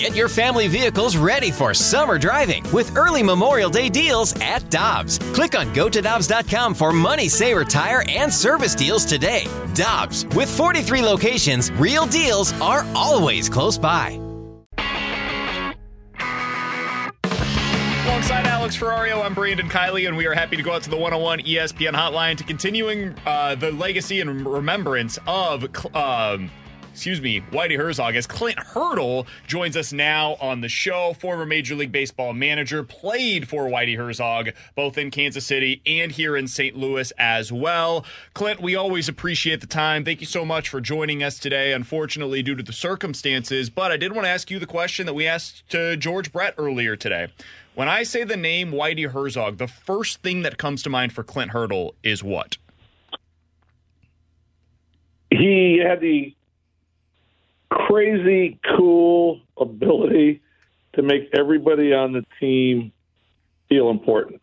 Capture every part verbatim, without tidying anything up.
Get your family vehicles ready for summer driving with early Memorial Day deals at Dobbs. Click on go to dobbs dot com for money saver tire and service deals today. Dobbs, with forty-three locations, real deals are always close by. Alongside Alex Ferrario, I'm Brandon Kiley, and we are happy to go out to the one oh one E S P N hotline to continuing uh, the legacy and remembrance of, um, excuse me, Whitey Herzog, as Clint Hurdle joins us now on the show. Former Major League Baseball manager, played for Whitey Herzog, both in Kansas City and here in Saint Louis as well. Clint, we always appreciate the time. Thank you so much for joining us today, unfortunately due to the circumstances. But I did want to ask you the question that we asked to George Brett earlier today. When I say the name Whitey Herzog, the first thing that comes to mind for Clint Hurdle is what? He had the crazy cool ability to make everybody on the team feel important.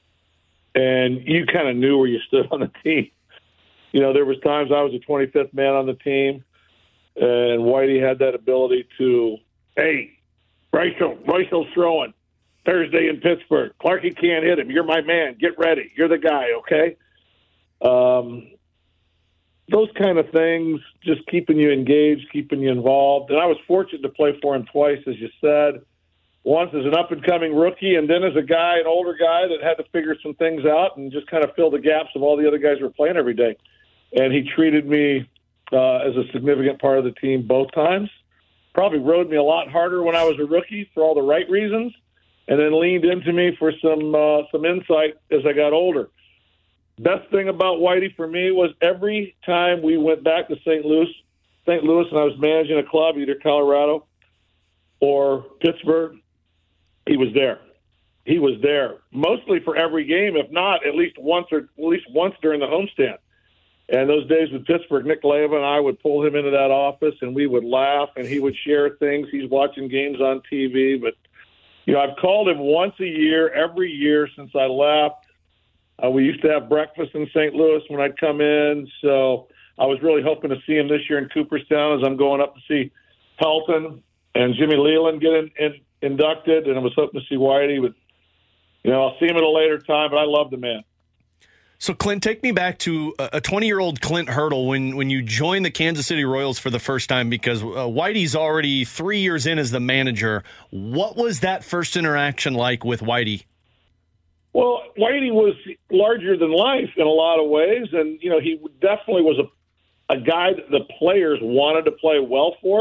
And you kind of knew where you stood on the team. You know, there was times I was the twenty-fifth man on the team, and Whitey had that ability to, hey, Rachel, Rachel's throwing Thursday in Pittsburgh. Clarkie can't hit him. You're my man. Get ready. You're the guy, okay? Um, those kind of things, just keeping you engaged, keeping you involved. And I was fortunate to play for him twice, as you said. Once as an up-and-coming rookie, and then as a guy, an older guy that had to figure some things out and just kind of fill the gaps of all the other guys who were playing every day. And he treated me uh, as a significant part of the team both times. Probably rode me a lot harder when I was a rookie for all the right reasons, and then leaned into me for some uh, some insight as I got older. Best thing about Whitey for me was every time we went back to Saint Louis, Saint Louis, and I was managing a club, either Colorado or Pittsburgh, he was there. He was there mostly for every game, if not at least once or at least once during the homestand. And those days with Pittsburgh, Nick Leva and I would pull him into that office, and we would laugh, and he would share things. He's watching games on T V, but you know, I've called him once a year, every year since I left. Uh, we used to have breakfast in Saint Louis when I'd come in, so I was really hoping to see him this year in Cooperstown as I'm going up to see Pelton and Jimmy Leland get in, in, inducted, and I was hoping to see Whitey. But, you know, I'll see him at a later time, but I love the man. So, Clint, take me back to a twenty-year-old Clint Hurdle when, when you joined the Kansas City Royals for the first time, because uh, Whitey's already three years in as the manager. What was that first interaction like with Whitey? Well, Whitey was larger than life in a lot of ways, and, you know, he definitely was a, a guy that the players wanted to play well for.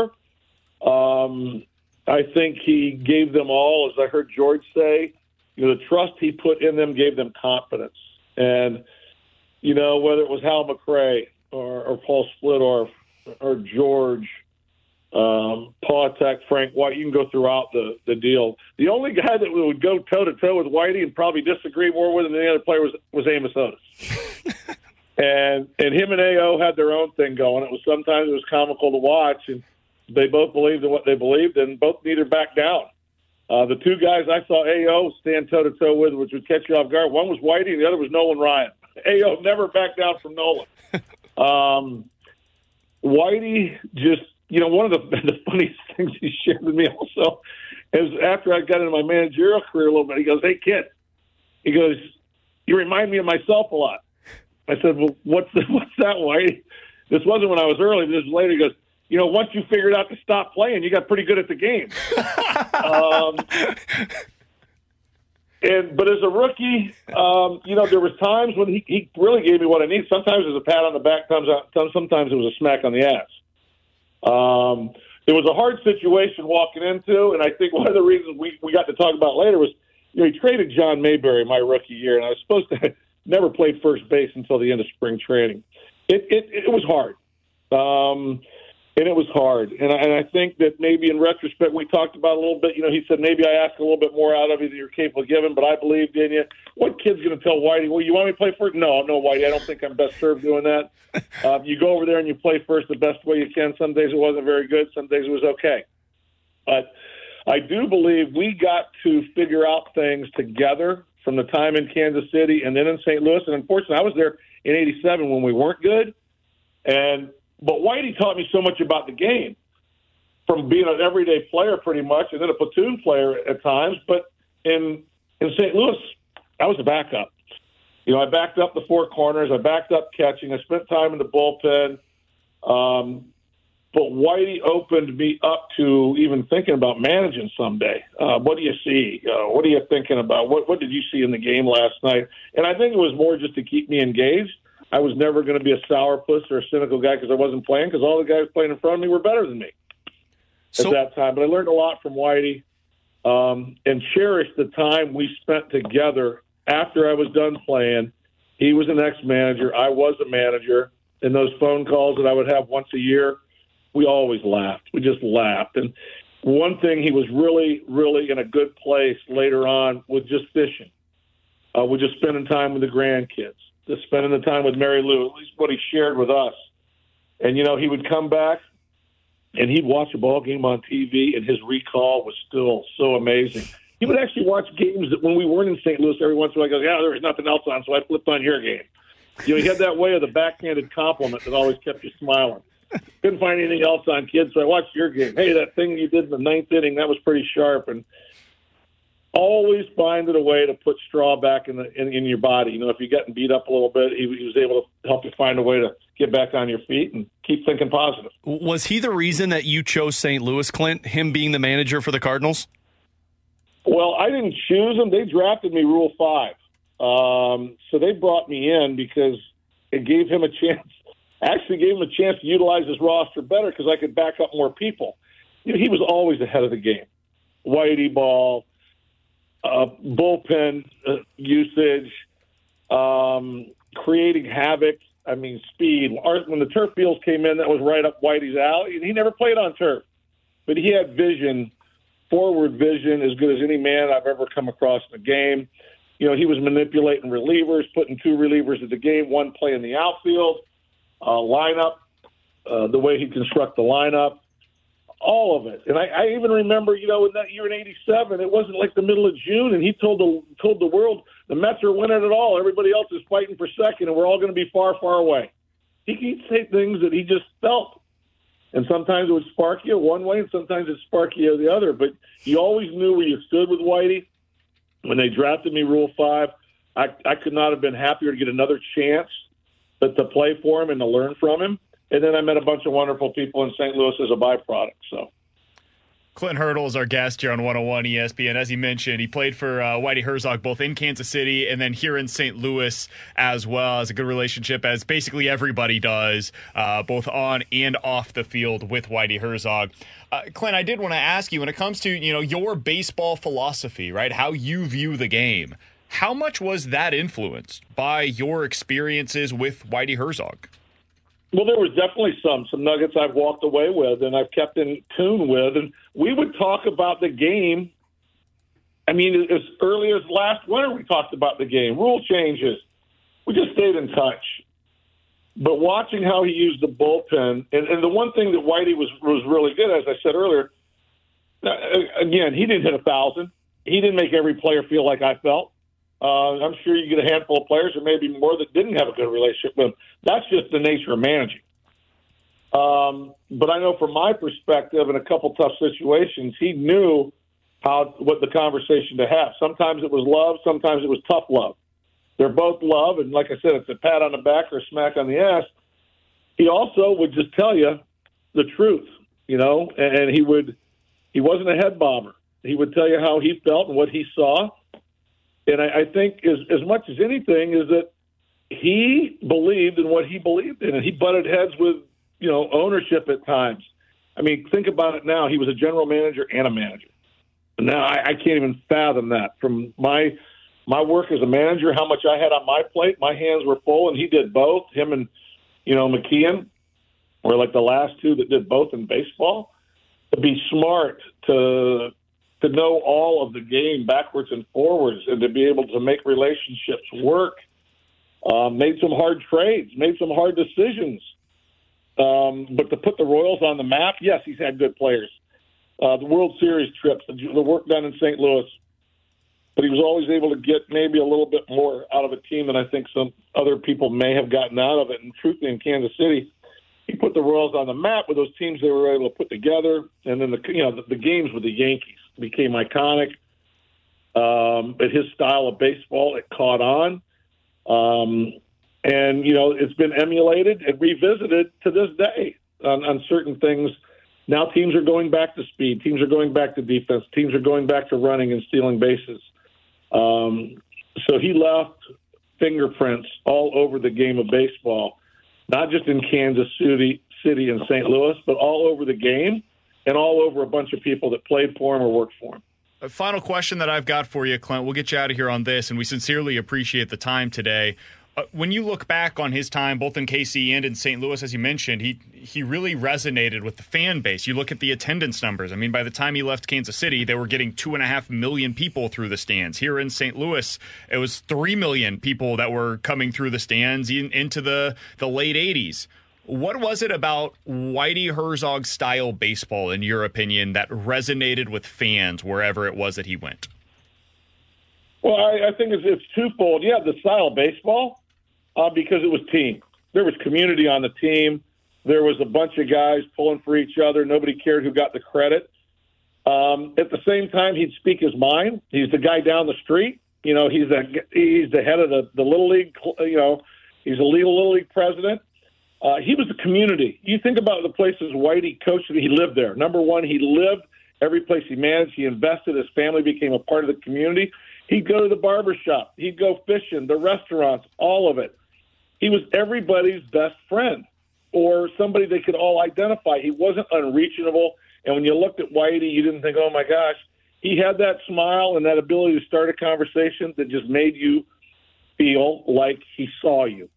Um, I think he gave them all, as I heard George say, you know, the trust he put in them gave them confidence. And, you know, whether it was Hal McRae or, or Paul Splittorff or George, um, Pautek, Frank White, you can go throughout the, the deal. The only guy that would go toe-to-toe with Whitey and probably disagree more with him than the other player was, was Amos Otis. and and him and A O had their own thing going. It was sometimes it was comical to watch, and they both believed in what they believed, and both neither back down. Uh, the two guys I saw A O stand toe-to-toe with, which would catch you off guard, one was Whitey and the other was Nolan Ryan. A O never backed down from Nolan. um, Whitey just, you know, one of the, the funniest things he shared with me also is after I got into my managerial career a little bit, he goes, hey, kid, he goes, you remind me of myself a lot. I said, well, what's, the, what's that, Whitey? This wasn't when I was early, this was later. He goes, you know, once you figured out to stop playing, you got pretty good at the game. um, and but as a rookie, um, you know, there was times when he, he really gave me what I need. Sometimes it was a pat on the back, sometimes it was a smack on the ass. Um, it was a hard situation walking into, and I think one of the reasons we, we got to talk about later was, you know, he traded John Mayberry my rookie year, and I was supposed to never play first base until the end of spring training. It it, it was hard. Um And it was hard. And I, and I think that maybe in retrospect, we talked about a little bit, you know, he said, maybe I asked a little bit more out of you than you're capable of giving, but I believed in you. What kid's going to tell Whitey, well, you want me to play first? No, no, Whitey, I don't think I'm best served doing that. Uh, you go over there and you play first the best way you can. Some days it wasn't very good. Some days it was okay. But I do believe we got to figure out things together from the time in Kansas City and then in Saint Louis. And unfortunately, I was there in eighty-seven when we weren't good. And But Whitey taught me so much about the game. from being an everyday player pretty much, and then a platoon player at times. But in in Saint Louis, I was a backup. You know, I backed up the four corners. I backed up catching. I spent time in the bullpen. Um, but Whitey opened me up to even thinking about managing someday. Uh, what do you see? Uh, what are you thinking about? What What did you see in the game last night? And I think it was more just to keep me engaged. I was never going to be a sourpuss or a cynical guy because I wasn't playing, because all the guys playing in front of me were better than me so, at that time. But I learned a lot from Whitey um, and cherished the time we spent together after I was done playing. He was an ex-manager. I was a manager. And those phone calls that I would have once a year, we always laughed. We just laughed. And one thing, he was really, really in a good place later on with just fishing, uh, with just spending time with the grandkids, just spending the time with Mary Lou, at least what he shared with us. And, you know, he would come back and he'd watch a ball game on T V, and his recall was still so amazing. He would actually watch games that when we weren't in Saint Louis every once in a while. He goes, yeah, there was nothing else on, so I flipped on your game. You know, he had that way of the backhanded compliment that always kept you smiling. Couldn't find anything else on, kids, so I watched your game. Hey, that thing you did in the ninth inning, that was pretty sharp. And always finding a way to put straw back in the in, in your body. You know, if you're getting beat up a little bit, he, he was able to help you find a way to get back on your feet and keep thinking positive. Was he the reason that you chose Saint Louis, Clint, him being the manager for the Cardinals? Well, I didn't choose him. They drafted me Rule five. Um, so they brought me in because it gave him a chance. Actually gave him a chance to utilize his roster better because I could back up more people. You know, he was always ahead of the game. Whitey ball, uh, bullpen uh, usage, um, creating havoc. I mean, speed. When the turf fields came in, that was right up Whitey's alley. He never played on turf, but he had vision, forward vision, as good as any man I've ever come across in the game. You know, he was manipulating relievers, putting two relievers at the game, one play in the outfield, uh, lineup, uh, the way he construct the lineup, all of it. And I, I even remember, you know, in that year in eighty-seven, it wasn't like the middle of June, and he told the told the world the Mets are winning it all. Everybody else is fighting for second, and we're all going to be far, far away. He could say things that he just felt. And sometimes it would spark you one way, and sometimes it'd spark you the other. But you always knew where you stood with Whitey. When they drafted me Rule five, I, I could not have been happier to get another chance to, to play for him and to learn from him. And then I met a bunch of wonderful people in Saint Louis as a byproduct. So, Clint Hurdle is our guest here on one oh one E S P N. As he mentioned, he played for uh, Whitey Herzog both in Kansas City and then here in Saint Louis as well. As a good relationship, as basically everybody does, uh, both on and off the field with Whitey Herzog. Uh, Clint, I did want to ask you, when it comes to, you know, your baseball philosophy, right, how you view the game, how much was that influenced by your experiences with Whitey Herzog? Well, there was definitely some, some nuggets I've walked away with and I've kept in tune with. And we would talk about the game. I mean, as early as last winter, we talked about the game, rule changes. We just stayed in touch. But watching how he used the bullpen, and, and the one thing that Whitey was, was really good, as I said earlier, again, he didn't hit a thousand. He didn't make every player feel like I felt. Uh, I'm sure you get a handful of players, or maybe more, that didn't have a good relationship with him. That's just the nature of managing. Um, but I know from my perspective, in a couple tough situations, he knew how what the conversation to have. Sometimes it was love, sometimes it was tough love. They're both love, and like I said, it's a pat on the back or a smack on the ass. He also would just tell you the truth, you know, and he would he wasn't a head bobber. He would tell you how he felt and what he saw. And I, I think as, as much as anything is that he believed in what he believed in, and he butted heads with, you know, ownership at times. I mean, think about it now. He was a general manager and a manager. And now I, I can't even fathom that. From my my work as a manager, how much I had on my plate, my hands were full, and he did both. Him and, you know, McKeon were like the last two that did both in baseball. To be smart, to to know all of the game backwards and forwards, and to be able to make relationships work. Uh, made some hard trades, made some hard decisions. Um, but to put the Royals on the map, yes, he's had good players. Uh, the World Series trips, the, the work done in Saint Louis. But he was always able to get maybe a little bit more out of a team than I think some other people may have gotten out of it. And truthfully, in Kansas City, he put the Royals on the map with those teams they were able to put together, and then the you know the, the games with the Yankees became iconic. Um, but his style of baseball, it caught on, um, and you know it's been emulated and revisited to this day on, on certain things. Now teams are going back to speed. Teams are going back to defense. Teams are going back to running and stealing bases. Um, so he left fingerprints all over the game of baseball, not just in Kansas City, City and Saint Louis, but all over the game and all over a bunch of people that played for him or worked for him. A final question that I've got for you, Clint. We'll get you out of here on this, and we sincerely appreciate the time today. Uh, when you look back on his time, both in K C and in Saint Louis, as you mentioned, he he really resonated with the fan base. You look at the attendance numbers. I mean, by the time he left Kansas City, they were getting two and a half million people through the stands. Here in Saint Louis, it was three million people that were coming through the stands in, into the, the late eighties. What was it about Whitey Herzog style baseball, in your opinion, that resonated with fans wherever it was that he went? Well, I, I think it's, it's twofold. Yeah, the style of baseball. Uh, because it was team. There was community on the team. There was a bunch of guys pulling for each other. Nobody cared who got the credit. Um, at the same time, he'd speak his mind. He's the guy down the street. You know, he's the he's the head of the, the Little League. You know, he's a Little, Little League president. Uh, he was the community. You think about the places Whitey coached. He lived there. Number one, he lived every place he managed. He invested. His family became a part of the community. He'd go to the barber shop. He'd go fishing, the restaurants, all of it. He was everybody's best friend or somebody they could all identify. He wasn't unreachable. And when you looked at Whitey, you didn't think, oh, my gosh. He had that smile and that ability to start a conversation that just made you feel like he saw you.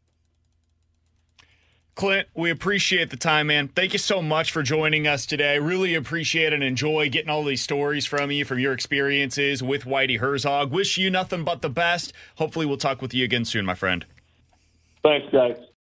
Clint, we appreciate the time, man. Thank you so much for joining us today. Really appreciate and enjoy getting all these stories from you, from your experiences with Whitey Herzog. Wish you nothing but the best. Hopefully we'll talk with you again soon, my friend. Thanks, guys.